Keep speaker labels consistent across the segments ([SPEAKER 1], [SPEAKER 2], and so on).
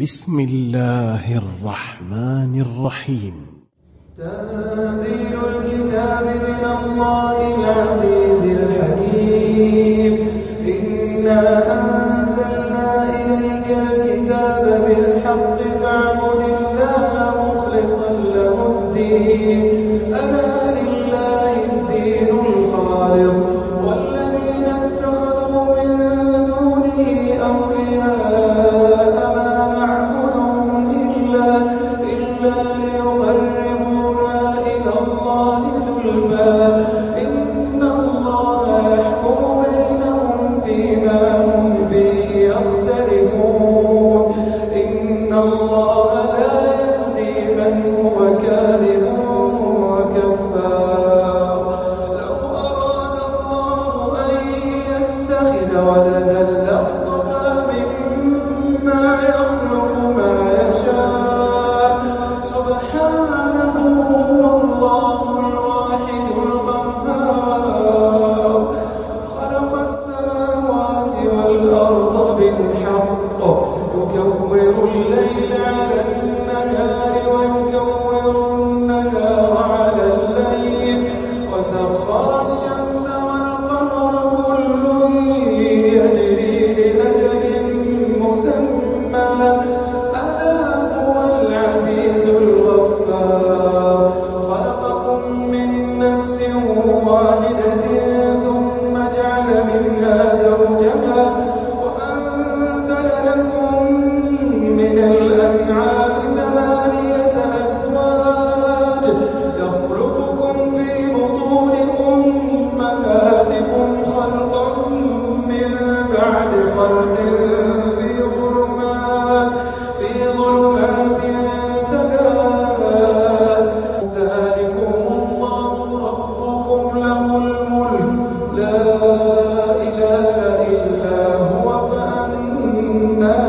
[SPEAKER 1] بسم الله الرحمن الرحيم.
[SPEAKER 2] تنزيل الكتاب من الله العزيز الحكيم. إنا أنزلنا إليك الكتاب بالحق فاعبد الله مخلصا له الدين. ألا لله الدين الخالص والذين اتخذوا من دونه أولياء ما نعبدهم إلا ليقربونا إلى الله زلفى إن الله يحكم بينهم فيما هم فيه يختلفون. إن الله لا يهدي من هو كاذب وكفار. لو أراد الله أن يتخذ ولدا لاصطفى مما يخلق ما يشاء سبحانه هو الله الواحد القهار. خلق السماوات والأرض بالحق يكور الليل على النهار ويكور النهار على الليل وسخر الشمس والقمر كل يجري لأجل مسمى ألا هو العزيز الغفار. خلقكم من نفس واحدة ثم جعل منها زوجها وأنزل لكم من الأنعام ثمانية أزواج يخلقكم في بطون أمهاتكم خلقا من بعد خلق في ظلمات ثلاث. ذلكم الله ربكم له الملك لا إله إلا هو فأنى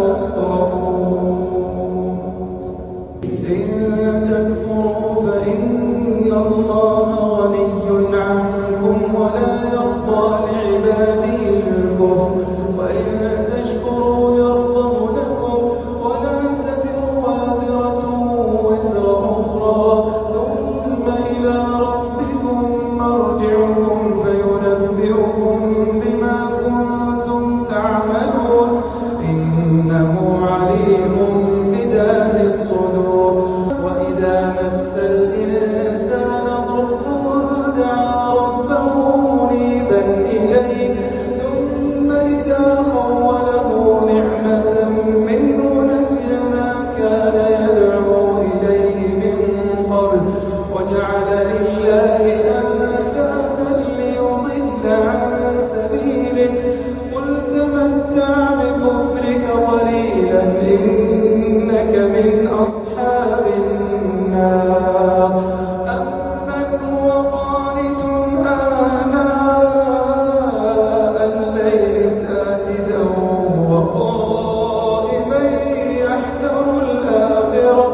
[SPEAKER 2] تصرفون. إن تكفروا فإن الله غني عنكم ولا يرضى لعباده الكفر وإن تشكروا يرضه لكم ولا تزر وازرة وزر أخرى ثم إلى ربكم مرجعكم فينبئكم بما كنتم تعملون إنه عليم بذات الصدور. وإذا مس الإنسان ضر دعا ربه منيبا إليه ثم إذا خوله نعمة منه نسي ما كان يدعو إليه من قبل وجعل لله أندادا ليضل عن سبيله قل تمتع بكفرك قليلا إنك من أصحاب النار. أمن هو قانت آناء الليل ساجدا وقائما يحذر الآخرة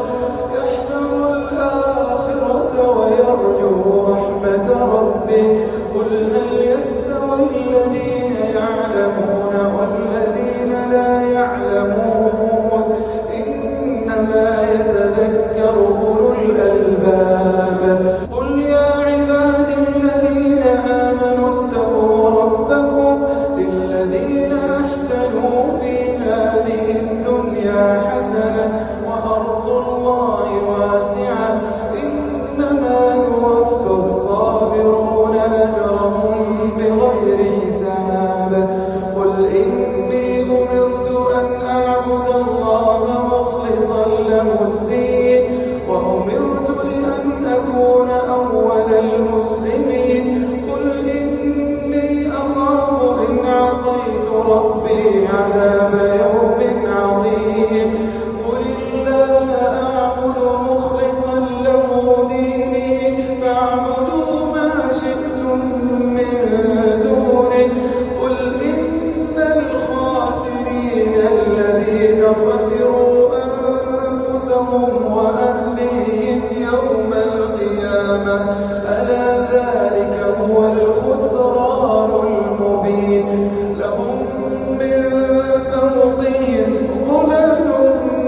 [SPEAKER 2] ويرجو رحمة ربه قل هل يستوي الذين يعلمون والذين لا يعلمون إنما يتذكر أولو الألباب. قل يا عبادي الذين آمنوا اتقوا ربكم للذين أحسنوا في هذه الدنيا حسنة وأرض الله واسعة إنما يوفى الصابرون أجرهم بغير حساب. قل إني أمرت أن أعبد الله مخلصا له الدين وأمرت لأن أكون أول المسلمين. قل إني أخاف إن عصيت ربي عذاب يوم عظيم. قل الله أعبد مخلصا له ديني فاعبدوا ما شئتم من دونه. قل إن الخاسرين الذين خسروا أنفسهم وأهليهم يوم القيامة ألا ذلك هو الخسران المبين. لهم من فوقهم ظلل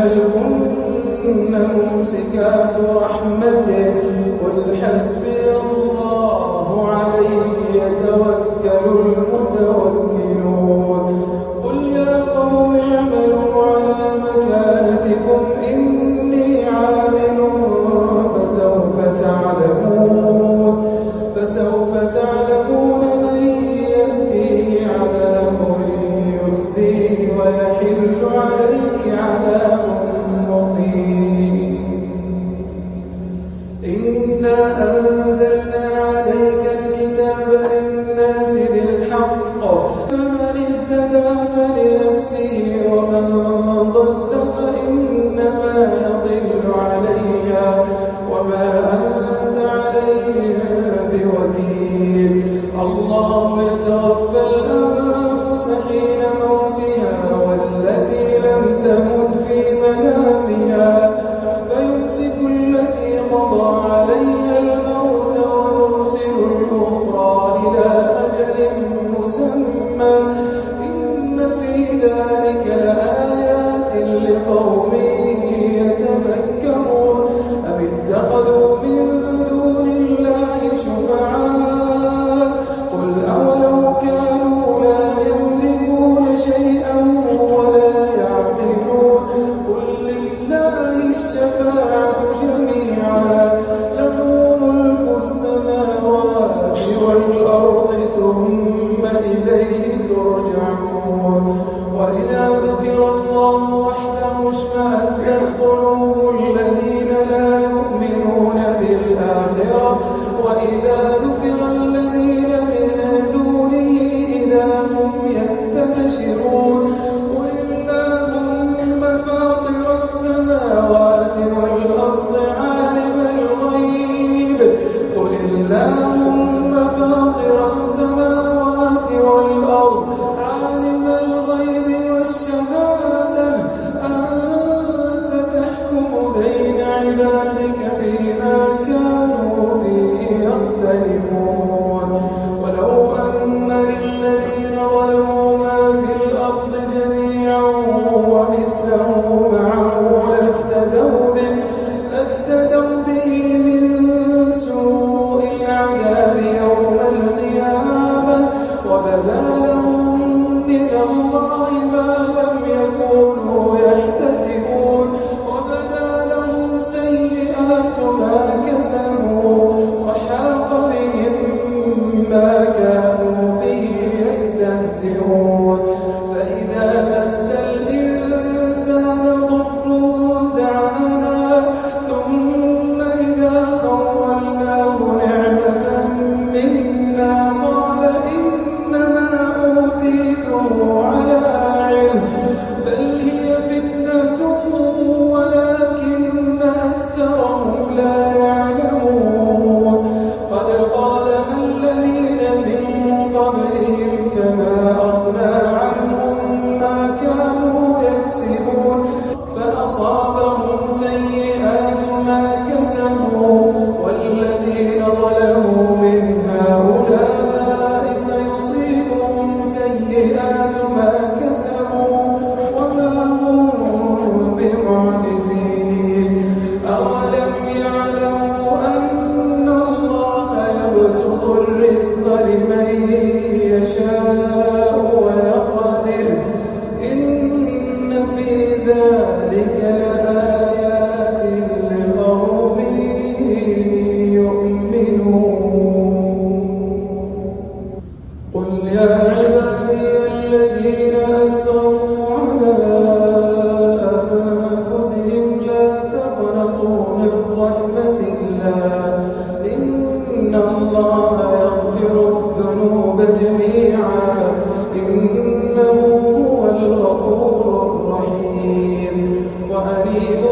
[SPEAKER 2] هل كن ممسكات رحمته قل حسبي الله عليه يتوكل المتوكلون قل يا قوم اعملوا على مكانتكم إني عامل فسوف تعلمون من يأتيه عذاب يخزيه ويحل عليه عذاب مقيم إنا أنزلنا عليك الكتاب للناس بالحق فمن اهتدى فلنفسه ومن ضل فإنما يضل عليها وما أنت عليهم بوكيل الله يتوفى الأنفس حين موتها والتي لم تمت في منامها فيمسك التي قضى عليها الموت ويرسل الأخرى إلى أجل مسمى إن في ذلك لآيات لقوم يتفكرون أم اتخذوا من دون الله شفعاء قل أولو كانوا لا يملكون شيئا ولا يعقلون قل لله الشفاعة جميعا له ملك السماوات والأرض ثم إليه ترجعون وإذا ذكر الله وحده اشمأزت قلوب الذين لا يؤمنون بالآخرة وإذا ذكر الذين من دونه إذا هم يستبشرون قل اللهم فاطر السماوات والأرض عالم الغيب والشهادة أنت تحكم بين عبادك فيما كانوا فيه يختلفون ولو أن للذين ظلموا ما في الأرض جميعا ومثله معه لافتدوا به من سوء العذاب يوم القيامة وبدا لهم من الله ما لم يكونوا يحتسبون وبدا لهم سيئات ما كسبوا وحاق بهم ما كانوا به يستهزئون فإذا مس الإنسان ضر دعانا ثم إذا خولناه نعمة منا قال إنما أوتيته على علم بل هي فتنة ولكن أكثرهم لا يعلمون قد قالها الذين من قبلهم فما أغنى عنهم ما كانوا يكسبون فأصابهم سيئات ما كسبوا والذين ظلموا من هؤلاء سيصيبهم سيئات ما كسبوا وما هم بمعجزين أولم يعلموا أن الله يبسط الرزق لمن يشاء ويقدر إن في ذلك لآيات لقوم يؤمنون قل يا عبادي الذين أسرفوا على أنفسهم لا تقنطوا من رحمة الله إن الله يغفر الذنوب جميعا إنه هو الغفور الرحيم وأنيبوا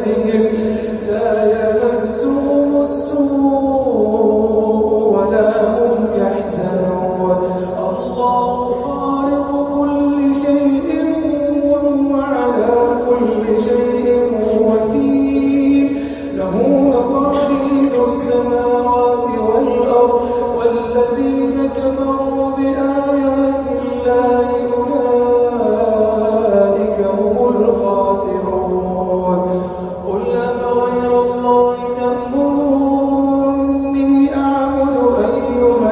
[SPEAKER 2] رحمته لا يمسهم السوء ولا هم يحزنون الله خالق كل شيء وهو على كل شيء وكيل له مقاليد السماوات والأرض والذين كفروا بآيات الله أولئك هم الخاسرون قل أفغير الله تأمروني أعبد أيها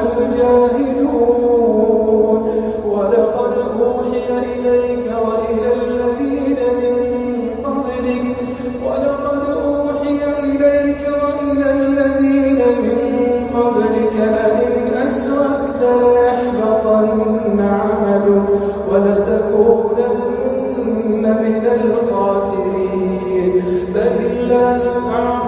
[SPEAKER 2] الجاهلون ولقد أوحي إليك وإلى الذين من قبلك لئن أشركت ليحبطن عملك ولتكونن من الخاسرين بل الله